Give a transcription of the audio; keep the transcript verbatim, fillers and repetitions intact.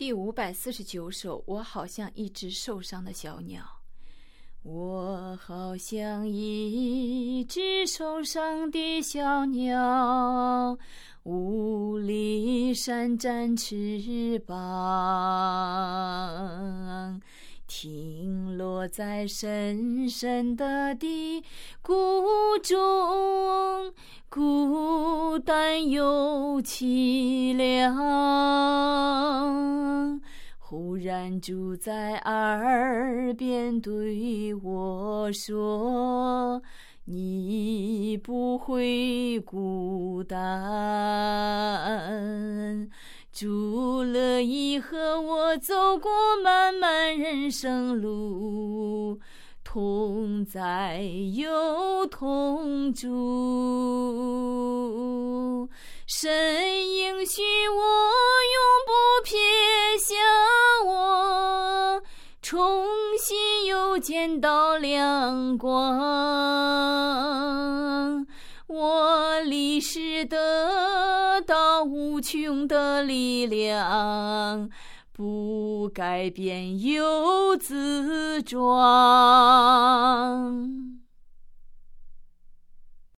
第五百四十九首，我好像一只受伤的小鸟。我好像一只受伤的小鸟，无力扇展翅膀，停落在深深的低谷中，孤单又凄凉。忽然主在耳边对我说，你不会孤单。主乐意和我走过漫漫人生路，同在又同住。神应许我永不撇下我，重新又见到亮光。我立时得到无穷的力量，不改变又自壮。